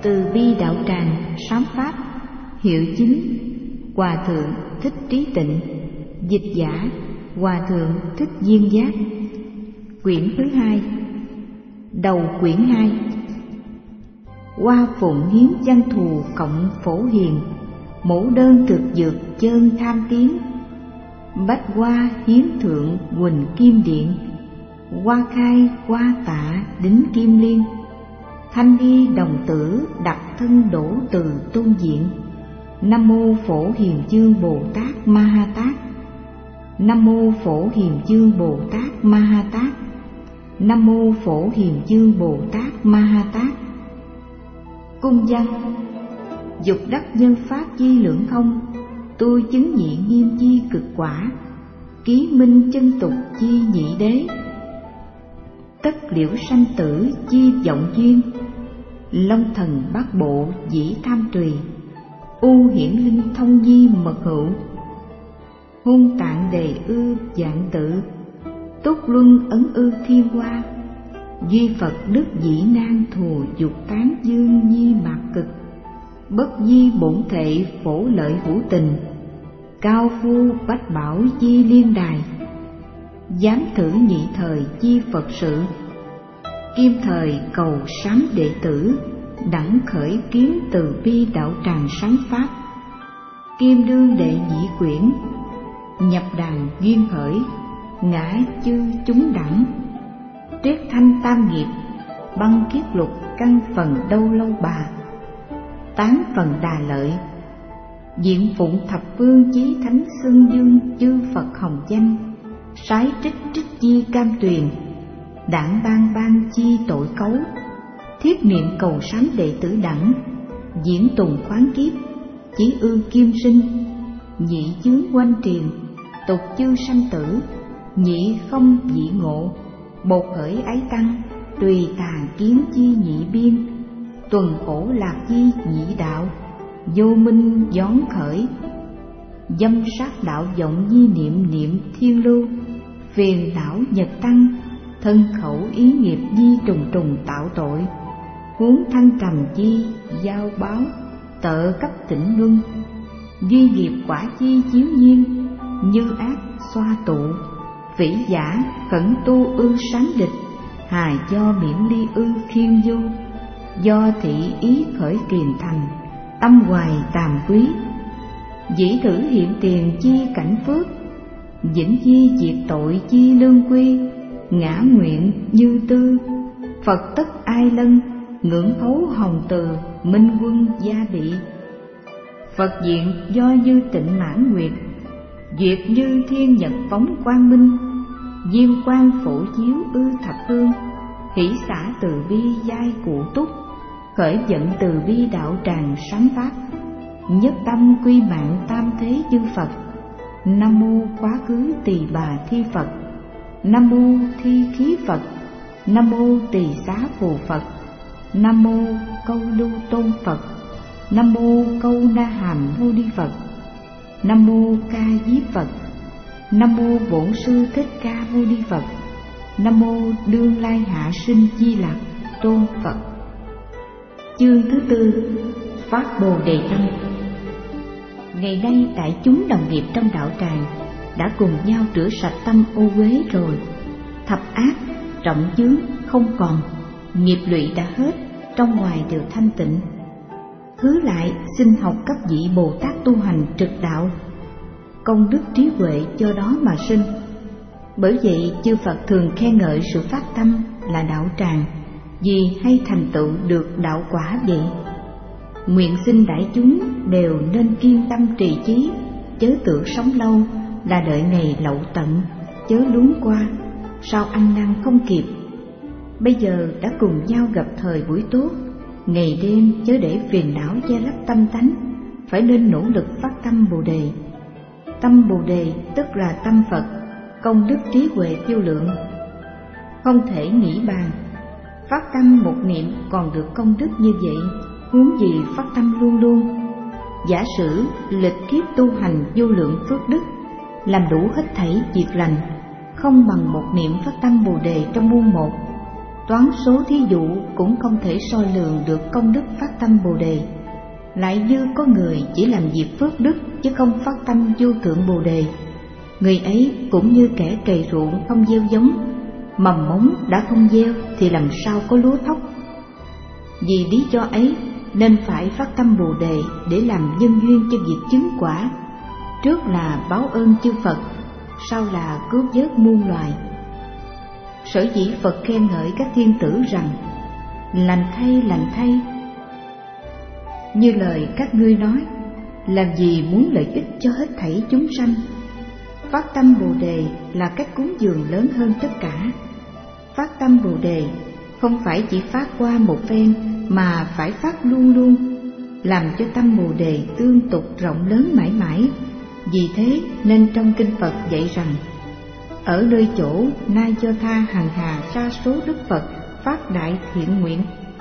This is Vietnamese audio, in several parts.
Từ bi đạo tràng sám pháp. Hiệu chính Hòa thượng Thích Trí Tịnh. Dịch giả Hòa thượng Thích Duyên Giác. Quyển thứ 2. Đầu quyển 2. Hoa phụng hiến văn thù cộng phổ hiền, mẫu đơn thực dược chơn tham tiến. Bách hoa hiến thượng quỳnh kim điện, hoa khai hoa tạ đính kim liên. Thanh y đồng tử đặt thân đổ từ tôn diện. Nam mô Phổ Hiền Dương Bồ Tát Ma Ha Tát. Nam mô Phổ Hiền Dương Bồ Tát Ma Ha Tát. Nam mô Phổ Hiền Dương Bồ Tát Ma Ha Tát. Cung văn: dục đắc nhân pháp chi lưỡng không, tôi chứng nhị nghiêm chi cực quả, ký minh chân tục chi nhị đế. Tất liễu sanh tử chi vọng duyên, long thần bát bộ dĩ tham tùy. U hiển linh thông di mật hữu, hôn tạng đề ư dạng tự. Túc luân ấn ư thiên hoa, duy Phật đức dĩ nan thù dục tán dương nhi mạc cực. Bất di bổn thệ phổ lợi hữu tình, cao phu bách bảo chi liên đài. Dám thử nhị thời chi Phật sự, kim thời cầu sám đệ tử. Đẳng khởi kiến từ bi đạo tràng sáng pháp, kim đương đệ nhị quyển. Nhập đàn duyên khởi, ngã chư chúng đẳng. Triết thanh tam nghiệp, băng kiết lục căn phần đâu lâu bà. Tán phần đà lợi, diện phụng thập phương chí thánh xưng dương chư Phật hồng danh. Sái trích trích chi cam tuyền, đảng ban chi tội cấu. Thiết niệm cầu sám đệ tử đẳng, diễn tùng khoáng kiếp, chí ư kim sinh. Nhị chướng quanh triền, tục chư sanh tử. Nhị không dị ngộ, bột khởi ái tăng. Tùy tà kiến chi nhị biên, tuần khổ lạc chi nhị đạo. Vô minh gión khởi, dâm sát đạo vọng di niệm niệm thiên lưu. Phiền não nhật tăng, thân khẩu ý nghiệp di trùng trùng tạo tội. Huống thăng trầm chi giao báo, tợ cấp tỉnh luân. Duy nghiệp quả chi chiếu nhiên, như ác xoa tụ. Vĩ giả khẩn tu ư sáng địch, hà do miễn ly ư khiên vô. Do thị ý khởi kiền thành, tâm hoài tàm quý. Dĩ thử hiện tiền chi cảnh phước, vĩnh di diệt tội chi lương quy. Ngã nguyện như tư, Phật tất ai lân. Ngưỡng thấu hồng từ, minh quân gia bị. Phật diện do như tịnh mãn nguyệt, duyệt như thiên nhật phóng quang minh. Diêm quang phổ chiếu ư thập phương, hỷ xả từ bi giai cụ túc. Khởi vận từ bi đạo tràng sáng pháp, nhất tâm quy mạng tam thế chư Phật. Nam mô quá khứ tỳ bà thi Phật. Nam mô thi khí Phật. Nam mô tỳ xá phù Phật. Nam mô câu lưu tôn Phật. Nam mô câu na hàm mâu ni Phật. Nam mô ca diếp Phật. Nam mô bổn sư thích ca mâu ni Phật. Nam mô đương lai hạ sinh di lạc tôn Phật. Chương thứ 4. Phát Bồ Đề Tâm. Ngày nay đại chúng đồng nghiệp trong đạo tràng đã cùng nhau rửa sạch tâm ô uế rồi. Thập ác trọng chướng không còn, nghiệp lụy đã hết, trong ngoài đều thanh tịnh. Thứ lại xin học cấp vị Bồ Tát tu hành trực đạo, công đức trí huệ do đó mà sinh. Bởi vậy chư Phật thường khen ngợi sự phát tâm là đạo tràng, vì hay thành tựu được đạo quả vậy. Nguyện xin đại chúng đều nên kiên tâm trì chí, chớ tưởng sống lâu là đợi ngày lậu tận, chớ luống qua, sao ăn năn không kịp. Bây giờ đã cùng nhau gặp thời buổi tốt, ngày đêm chớ để phiền não che lấp tâm tánh, phải nên nỗ lực phát tâm Bồ Đề. Tâm Bồ Đề tức là tâm Phật, công đức trí huệ vô lượng, không thể nghĩ bàn. Phát tâm một niệm còn được công đức như vậy, huống gì phát tâm luôn luôn. Giả sử lịch kiếp tu hành vô lượng phước đức, làm đủ hết thảy việc lành, không bằng một niệm phát tâm Bồ Đề trong muôn một. Toán số thí dụ cũng không thể so lường được công đức phát tâm Bồ Đề. Lại như có người chỉ làm việc phước đức chứ không phát tâm vô thượng Bồ Đề, người ấy cũng như kẻ cày ruộng không gieo giống, mầm mống đã không gieo thì làm sao có lúa thóc. Vì lý do ấy nên phải phát tâm Bồ Đề để làm nhân duyên cho việc chứng quả, trước là báo ơn chư Phật, sau là cứu vớt muôn loài. Sở dĩ Phật khen ngợi các thiên tử rằng lành thay, như lời các ngươi nói, làm gì muốn lợi ích cho hết thảy chúng sanh. Phát tâm Bồ Đề là cách cúng dường lớn hơn tất cả. Phát tâm Bồ Đề không phải chỉ phát qua một phen mà phải phát luôn luôn, làm cho tâm Bồ Đề tương tục rộng lớn mãi mãi. Vì thế nên trong kinh Phật dạy rằng, ở nơi chỗ Na Do Tha hằng hà sa số Đức Phật phát đại thiện nguyện.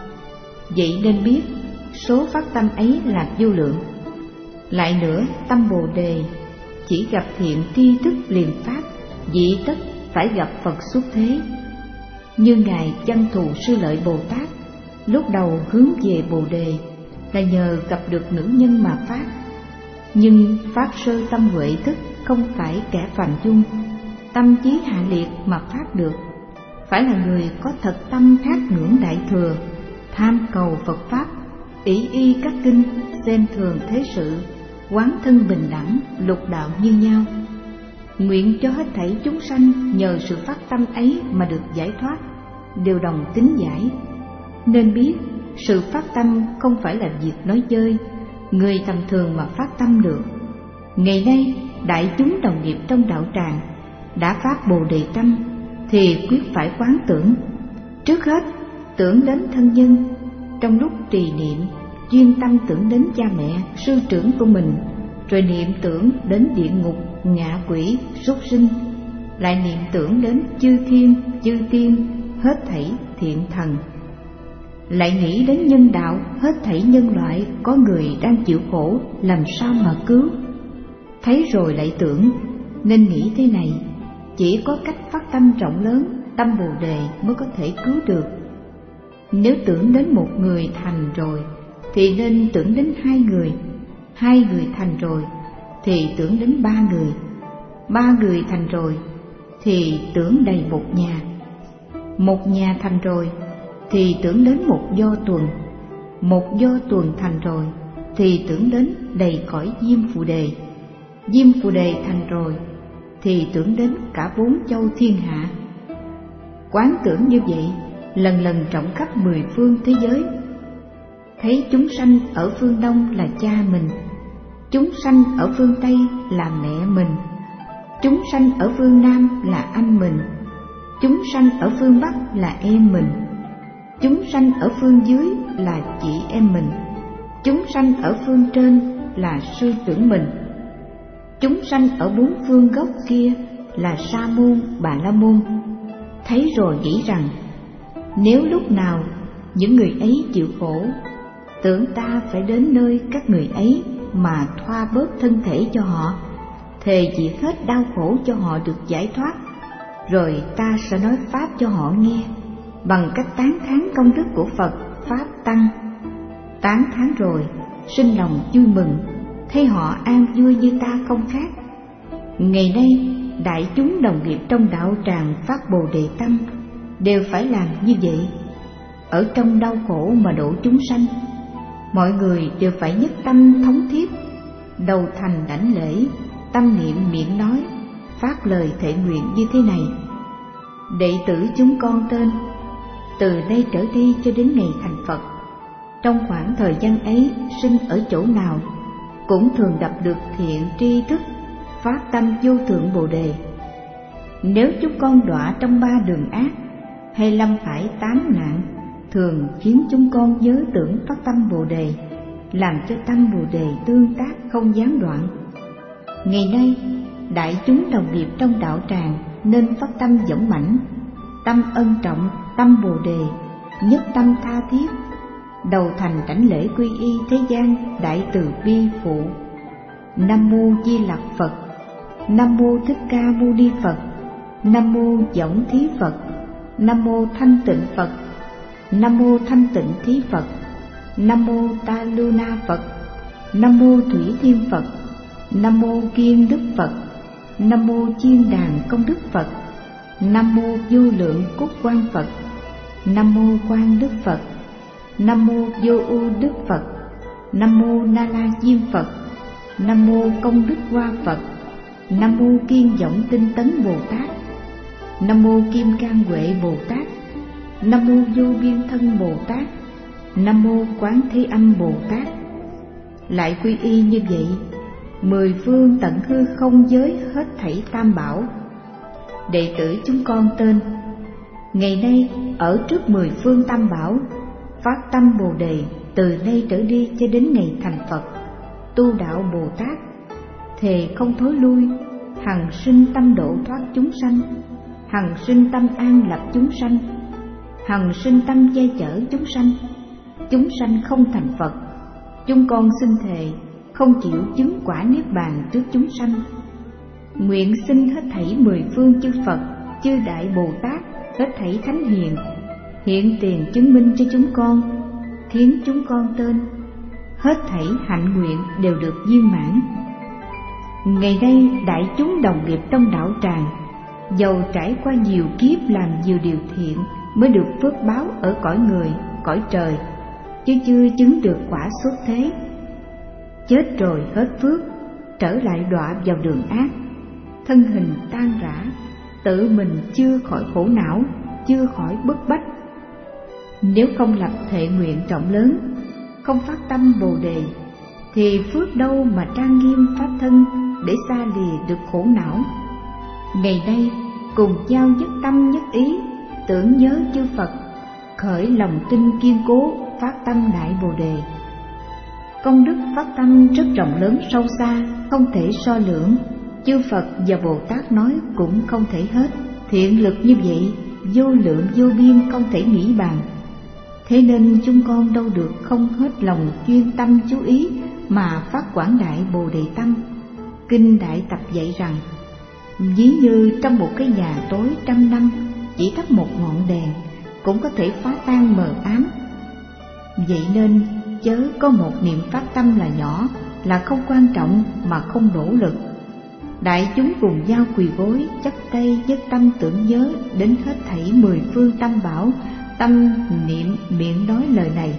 Vậy nên biết số phát tâm ấy là vô lượng. Lại nữa, tâm Bồ Đề chỉ gặp thiện tri thức liền phát, vị tất phải gặp Phật xuất thế. Như Ngài Văn Thù Sư Lợi Bồ Tát lúc đầu hướng về Bồ Đề là nhờ gặp được nữ nhân mà phát, nhưng phát sơ tâm huệ thức không phải kẻ phàm dung, tâm trí hạ liệt mà phát được, phải là người có thật tâm thác ngưỡng Đại Thừa, tham cầu Phật Pháp, ỷ y các kinh, xem thường thế sự, quán thân bình đẳng, lục đạo như nhau. Nguyện cho hết thảy chúng sanh nhờ sự phát tâm ấy mà được giải thoát, đều đồng tín giải. Nên biết sự phát tâm không phải là việc nói chơi, người tầm thường mà phát tâm được. Ngày nay đại chúng đồng nghiệp trong đạo tràng đã phát Bồ Đề tâm thì quyết phải quán tưởng. Trước hết tưởng đến thân nhân, trong lúc trì niệm chuyên tâm tưởng đến cha mẹ, sư trưởng của mình, rồi niệm tưởng đến địa ngục, ngạ quỷ, súc sinh, lại niệm tưởng đến chư thiên, chư tiên, hết thảy thiện thần, lại nghĩ đến nhân đạo, hết thảy nhân loại có người đang chịu khổ, làm sao mà cứu. Thấy rồi lại tưởng, nên nghĩ thế này, chỉ có cách phát tâm rộng lớn, tâm Bồ Đề mới có thể cứu được. Nếu tưởng đến một người thành rồi thì nên tưởng đến hai người thành rồi thì tưởng đến ba người thành rồi thì tưởng đầy một nhà thành rồi thì tưởng đến một do tuần thành rồi thì tưởng đến đầy cõi Diêm Phù Đề thành rồi thì tưởng đến cả 4 châu thiên hạ. Quán tưởng như vậy lần lần rộng khắp 10 phương thế giới. Thấy chúng sanh ở phương Đông là cha mình, chúng sanh ở phương Tây là mẹ mình, chúng sanh ở phương Nam là anh mình, chúng sanh ở phương Bắc là em mình, chúng sanh ở phương dưới là chị em mình, chúng sanh ở phương trên là sư trưởng mình, chúng sanh ở 4 phương góc kia là Sa môn, Bà La môn. Thấy rồi nghĩ rằng, nếu lúc nào những người ấy chịu khổ, tưởng ta phải đến nơi các người ấy mà thoa bớt thân thể cho họ, thề diệt hết đau khổ cho họ được giải thoát, rồi ta sẽ nói pháp cho họ nghe, bằng cách tán thán công đức của Phật Pháp Tăng. Tán thán rồi sinh lòng vui mừng, thấy họ an vui như ta không khác. Ngày nay đại chúng đồng nghiệp trong đạo tràng phát Bồ Đề tâm đều phải làm như vậy. Ở trong đau khổ mà độ chúng sanh, mọi người đều phải nhất tâm thống thiết, đầu thành đảnh lễ, tâm niệm miệng nói, phát lời thệ nguyện như thế này: đệ tử chúng con tên, từ đây trở đi cho đến ngày thành Phật, trong khoảng thời gian ấy sinh ở chỗ nào cũng thường gặp được thiện tri thức, phát tâm vô thượng Bồ Đề. Nếu chúng con đọa trong 3 đường ác hay lâm phải 8 nạn, thường khiến chúng con nhớ tưởng phát tâm Bồ Đề, làm cho tâm Bồ Đề tương tác không gián đoạn. Ngày nay đại chúng đồng nghiệp trong đạo tràng nên phát tâm dũng mãnh, tâm ân trọng, tâm Bồ Đề, nhất tâm tha thiết, đầu thành đảnh lễ quy y thế gian đại từ bi phụ. Nam mô Di Lặc Phật, Nam mô Thích Ca Mâu Ni Phật, Nam mô Võng Thí Phật, Nam mô Thanh Tịnh Phật. Nam mô Thanh Tịnh Thí Phật. Nam mô Ta Lưu Na Phật. Nam mô Thủy Thiên Phật. Nam mô Kiên Đức Phật. Nam mô Chiên Đàn Công Đức Phật. Nam mô Vô Lượng Cốt Quang Phật. Nam mô Quang Đức Phật. Nam mô Vô Ưu Đức Phật. Nam mô Na La Diêm Phật. Nam mô Công Đức Hoa Phật. Nam mô Kiên Vọng Tinh Tấn Bồ Tát. Nam mô Kim Cang Huệ Bồ Tát. Nam mô Vô Biên Thân Bồ Tát. Nam mô Quán Thế Âm Bồ Tát. Lại quy y như vậy, 10 phương tận hư không giới hết thảy tam bảo. Đệ tử chúng con tên: ngày nay ở trước 10 phương tam bảo, phát tâm Bồ Đề từ nay trở đi cho đến ngày thành Phật, tu đạo Bồ Tát, thề không thối lui, hằng sinh tâm độ thoát chúng sanh, hằng sinh tâm an lập chúng sanh, hằng sinh tâm che chở chúng sanh. Chúng sanh không thành Phật, chúng con xin thề không chịu chứng quả niết bàn trước chúng sanh. Nguyện xin hết thảy 10 phương chư Phật, chư Đại Bồ Tát, hết thảy Thánh Hiền hiện tiền chứng minh cho chúng con, khiến chúng con tên hết thảy hạnh nguyện đều được viên mãn. Ngày nay đại chúng đồng nghiệp trong đạo tràng, dầu trải qua nhiều kiếp làm nhiều điều thiện mới được phước báo ở cõi người, cõi trời, chứ chưa chứng được quả xuất thế. Chết rồi hết phước, trở lại đọa vào đường ác, thân hình tan rã, tự mình chưa khỏi khổ não, chưa khỏi bức bách. Nếu không lập thệ nguyện rộng lớn, không phát tâm Bồ Đề, thì phước đâu mà trang nghiêm pháp thân để xa lìa được khổ não. Ngày nay cùng nhau nhất tâm nhất ý, tưởng nhớ chư Phật, khởi lòng tin kiên cố, phát tâm Đại Bồ Đề. Công đức phát tâm rất rộng lớn sâu xa, không thể so lượng, chư Phật và Bồ Tát nói cũng không thể hết. Thiện lực như vậy vô lượng vô biên, không thể nghĩ bàn. Thế nên chúng con đâu được không hết lòng chuyên tâm chú ý mà phát quảng đại Bồ Đề tâm. Kinh Đại Tập dạy rằng, ví như trong một cái nhà tối 100 năm, chỉ thắp một ngọn đèn cũng có thể phá tan mờ ám. Vậy nên chớ có một niệm phát tâm là nhỏ, là không quan trọng mà không nỗ lực. Đại chúng cùng nhau quỳ gối, chắp tay nhất tâm tưởng nhớ đến hết thảy 10 phương tam bảo, tâm niệm miệng nói lời này: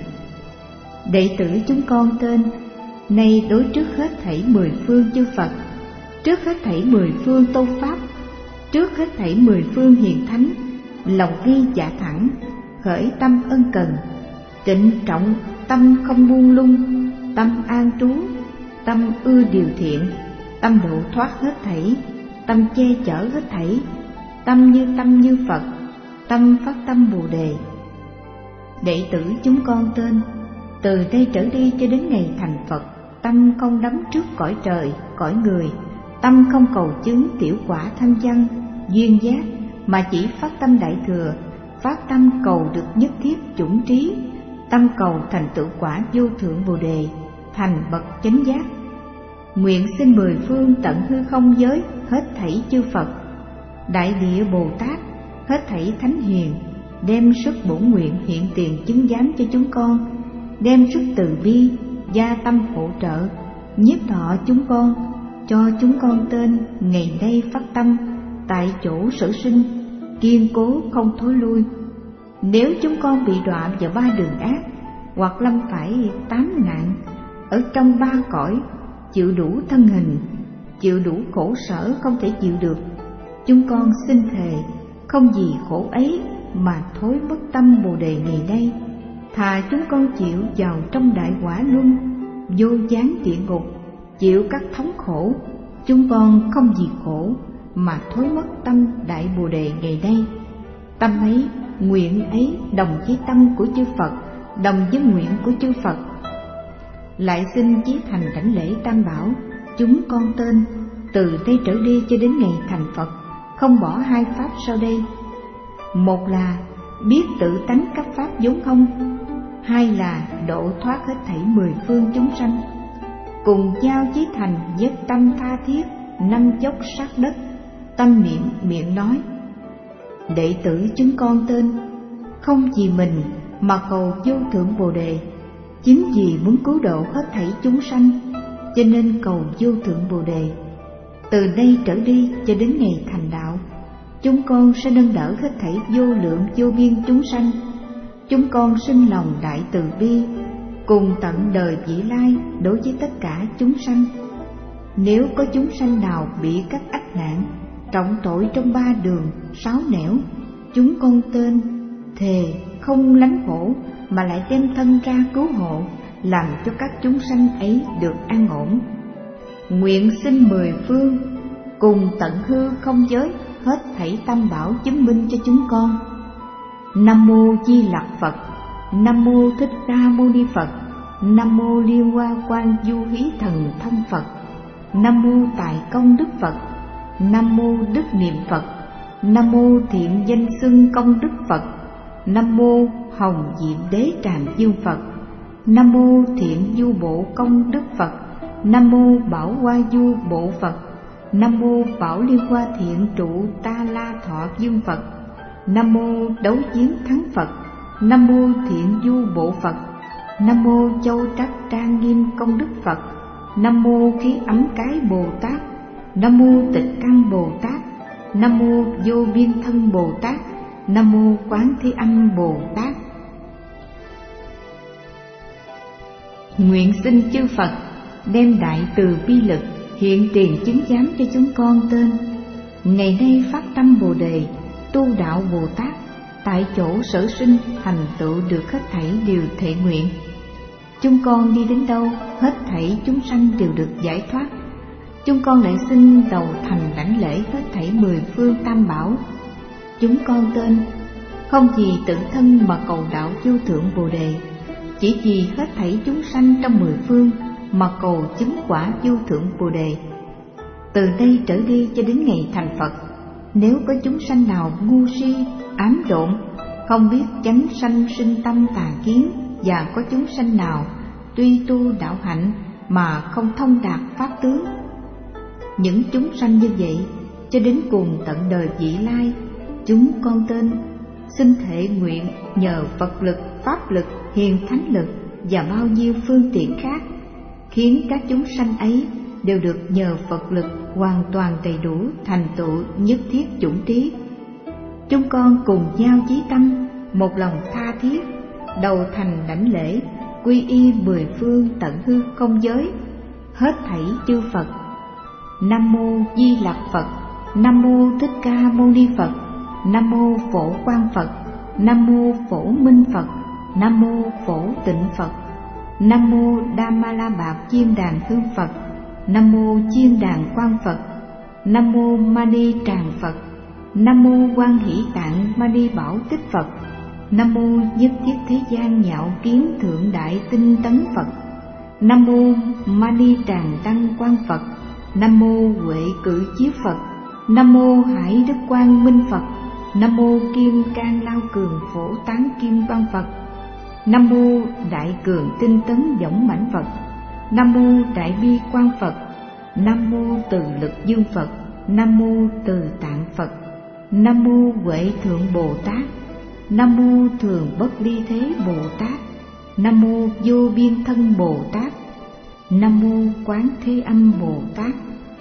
đệ tử chúng con tên, nay đối trước hết thảy 10 phương chư Phật, trước hết thảy 10 phương tôn pháp, trước hết thảy 10 phương hiền thánh, lòng ghi dạ thẳng, khởi tâm ân cần, trịnh trọng tâm không buông lung, tâm an trú, tâm ưa điều thiện, tâm độ thoát hết thảy, tâm che chở hết thảy, tâm như Phật, tâm phát tâm Bồ Đề. Đệ tử chúng con tên, từ đây trở đi cho đến ngày thành Phật, tâm không đắm trước cõi trời, cõi người, tâm không cầu chứng tiểu quả thanh văn, duyên giác, mà chỉ phát tâm Đại Thừa, phát tâm cầu được nhất thiết chủng trí, tâm cầu thành tựu quả vô thượng Bồ Đề, thành bậc chánh giác. Nguyện xin 10 phương tận hư không giới, hết thảy chư Phật, Đại Địa Bồ Tát, hết thảy Thánh Hiền, đem sức bổn nguyện hiện tiền chứng giám cho chúng con, đem sức từ bi, gia tâm hỗ trợ, nhiếp thọ chúng con, cho chúng con tên ngày nay phát tâm, tại chỗ sở sinh, kiên cố không thối lui. Nếu chúng con bị đọa vào 3 đường ác, hoặc lâm phải 8 nạn, ở trong 3 cõi, chịu đủ thân hình, chịu đủ khổ sở không thể chịu được, chúng con xin thề không vì khổ ấy mà thối mất tâm Bồ Đề ngày nay. Thà chúng con chịu vào trong đại quả luân, vô gián địa ngục, chịu các thống khổ, chúng con không vì khổ mà thối mất tâm Đại Bồ Đề ngày nay. Tâm ấy, nguyện ấy đồng với tâm của chư Phật, đồng với nguyện của chư Phật. Lại xin chí thành đảnh lễ Tam Bảo, chúng con tên, từ đây trở đi cho đến ngày thành Phật, không bỏ 2 pháp sau đây. Một là biết tự tánh các pháp vốn không, 2 là độ thoát hết thảy 10 phương chúng sanh. Cùng nhau chí thành với tâm tha thiết, 5 dốc sát đất, tâm niệm miệng nói: Đệ tử chúng con tên không vì mình mà cầu vô thượng Bồ Đề, chính vì muốn cứu độ hết thảy chúng sanh cho nên cầu vô thượng Bồ Đề. Từ nay trở đi cho đến ngày thành đạo, chúng con sẽ nâng đỡ hết thảy vô lượng vô biên chúng sanh. Chúng con sinh lòng đại từ bi, cùng tận đời vị lai đối với tất cả chúng sanh. Nếu có chúng sanh nào bị các ách nạn, trọng tội trong 3 đường 6 nẻo, chúng con tên thề không lánh khổ mà lại đem thân ra cứu hộ, làm cho các chúng sanh ấy được an ổn. Nguyện xin 10 phương cùng tận hư không giới hết thảy tam bảo chứng minh cho chúng con. Nam mô Di Lặc Phật. Nam mô Thích Ca Mâu Ni Phật. Nam mô Liên Hoa Quan Du Hí Thần Thông Phật. Nam mô Tài Công Đức Phật. Nam mô Đức Niệm Phật. Nam mô Thiện Danh Xưng Công Đức Phật. Nam mô Hồng Diệm Đế Tràng Dương Phật. Nam mô Thiện Du Bộ Công Đức Phật. Nam mô Bảo Hoa Du Bộ Phật. Nam mô Bảo Liên Hoa Thiện Trụ Ta La Thọ Dương Phật. Nam mô Đấu Chiến Thắng Phật. Nam mô Thiện Du Bộ Phật. Nam mô Châu Trắc Trang Nghiêm Công Đức Phật. Nam mô Khí Ấm Cái Bồ Tát. Nam mô Tịch Căn Bồ Tát. Nam mô Vô Biên Thân Bồ Tát. Nam mô Quán Thế Âm Bồ Tát. Nguyện xin chư Phật đem đại từ bi lực hiện tiền chứng giám cho chúng con tên. Ngày nay phát tâm Bồ Đề, tu đạo Bồ Tát, tại chỗ sở sinh thành tựu được hết thảy điều thệ nguyện. Chúng con đi đến đâu, hết thảy chúng sanh đều được giải thoát. Chúng con lại xin đầu thành đảnh lễ hết thảy 10 phương tam bảo. Chúng con tên không vì tự thân mà cầu đạo vô thượng Bồ Đề, chỉ vì hết thảy chúng sanh trong 10 phương mà cầu chứng quả vô thượng Bồ Đề. Từ đây trở đi cho đến ngày thành Phật, nếu có chúng sanh nào ngu si, ám độn, không biết chánh sanh sinh tâm tà kiến, và có chúng sanh nào tuy tu đạo hạnh mà không thông đạt pháp tướng, những chúng sanh như vậy cho đến cùng tận đời vị lai, chúng con tên xin thệ nguyện nhờ Phật lực, Pháp lực, Hiền Thánh lực và bao nhiêu phương tiện khác, khiến các chúng sanh ấy đều được nhờ Phật lực hoàn toàn đầy đủ thành tựu nhất thiết chủng trí. Chúng con cùng nhau chí tâm, một lòng tha thiết, đầu thành đảnh lễ, quy y 10 phương tận hư không giới, hết thảy chư Phật. Nam mô Di Lặc Phật. Nam mô Thích Ca Mâu Ni Phật. Nam mô Phổ Quang Phật. Nam mô Phổ Minh Phật. Nam mô Phổ Tịnh Phật. Nam mô Đa Ma La Bạc Chiên Đàn Hương Phật. Nam mô Chiên Đàn Quang Phật. Nam mô Mani Tràng Phật. Nam mô Quan Hỷ Tạng Mani Bảo Tích Phật. Nam mô Nhất Thiết Thế Gian Nhạo Kiến Thượng Đại Tinh Tấn Phật. Nam mô Mani Tràng Đăng Quang Phật. Nam mô Huệ Cử Chiếu Phật. Nam mô Hải Đức Quang Minh Phật. Nam mô Kim Cang Lao Cường Phổ Tán Kim Quang Phật. Nam mô Đại Cường Tinh Tấn Dõng Mãnh Phật. Nam mô Đại Bi Quang Phật. Nam mô Từ Lực Dương Phật. Nam mô Từ Tạng Phật. Nam mô Huệ Thượng Bồ Tát. Nam mô Thường Bất Ly Thế Bồ Tát. Nam mô Vô Biên Thân Bồ Tát. Nam mô Quán Thế Âm Bồ Tát.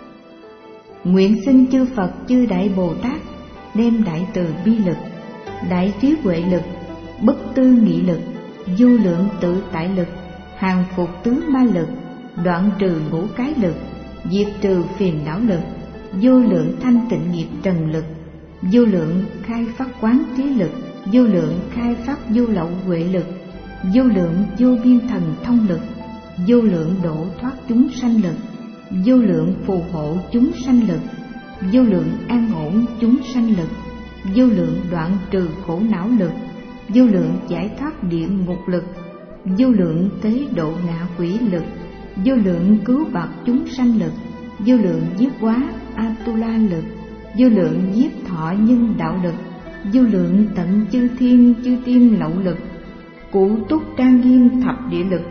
Nguyện xin chư Phật chư Đại Bồ Tát đem đại từ bi lực, đại trí huệ lực, bất tư nghị lực, vô lượng tự tại lực, hàng phục tứ ma lực, đoạn trừ ngũ cái lực, diệt trừ phiền não lực, vô lượng thanh tịnh nghiệp trần lực, vô lượng khai phát quán trí lực, vô lượng khai phát vô lậu huệ lực, vô lượng vô biên thần thông lực, vô lượng độ thoát chúng sanh lực, vô lượng phù hộ chúng sanh lực, vô lượng an ổn chúng sanh lực, vô lượng đoạn trừ khổ não lực, vô lượng giải thoát địa ngục lực, vô lượng tế độ ngạ quỷ lực, vô lượng cứu bạc chúng sanh lực, vô lượng giết hóa Atula lực, vô lượng giết thọ nhân đạo lực, vô lượng tận chư thiên chư tiên lậu lực, cụ túc trang nghiêm thập địa lực,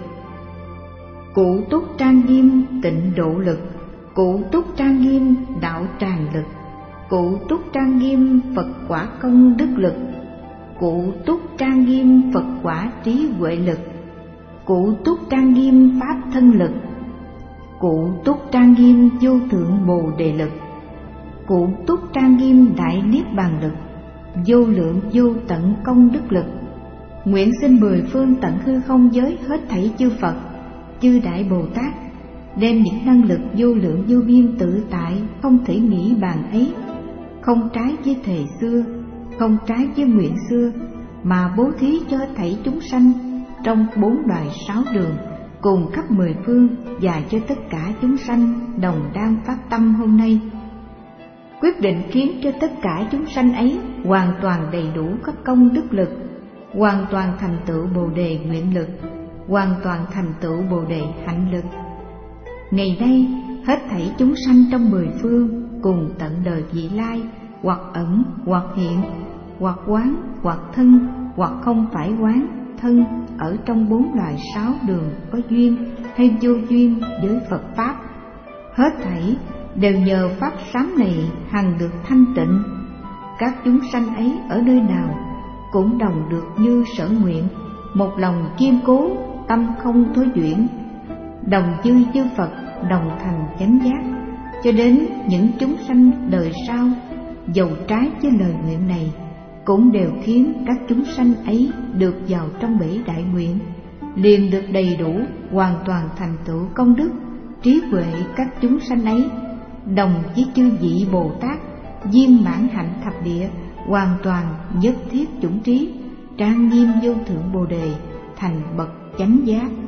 cụ túc trang nghiêm tịnh độ lực, cụ túc trang nghiêm đạo tràng lực, Cụ túc trang nghiêm Phật quả công đức lực, cụ túc trang nghiêm Phật quả trí huệ lực, cụ túc trang nghiêm pháp thân lực, cụ túc trang nghiêm vô thượng bồ đề lực, cụ túc trang nghiêm đại niết bàn lực, vô lượng vô tận công đức lực. Nguyện xin mười phương tận hư không giới hết thảy chư Phật, chư đại Bồ Tát đem những năng lực vô lượng vô biên tự tại không thể nghĩ bàn ấy, không trái với thề xưa, không trái với nguyện xưa, mà bố thí cho hết thảy chúng sanh trong 4 loài 6 đường cùng khắp 10 phương, và cho tất cả chúng sanh đồng đang phát tâm hôm nay. Quyết định khiến cho tất cả chúng sanh ấy hoàn toàn đầy đủ các công đức lực, hoàn toàn thành tựu Bồ đề nguyện lực, hoàn toàn thành tựu Bồ đề hạnh lực. Ngày nay hết thảy chúng sanh trong 10 phương cùng tận đời vị lai, hoặc ẩn hoặc hiện, hoặc quán hoặc thân, hoặc không phải quán thân, ở trong 4 loài 6 đường có duyên hay vô duyên với Phật pháp, hết thảy đều nhờ pháp sám này hằng được thanh tịnh. Các chúng sanh ấy ở nơi nào cũng đồng được như sở nguyện, một lòng kiên cố, tâm không thối chuyển, đồng dư chư Phật, đồng thành chánh giác. Cho đến những chúng sanh đời sau dầu trái với lời nguyện này, cũng đều khiến các chúng sanh ấy được vào trong bể đại nguyện, liền được đầy đủ hoàn toàn thành tựu công đức trí huệ. Các chúng sanh ấy đồng với chư vị Bồ Tát viên mãn hạnh thập địa, hoàn toàn nhất thiết chủng trí, trang nghiêm vô thượng Bồ đề, thành bậc chánh giác.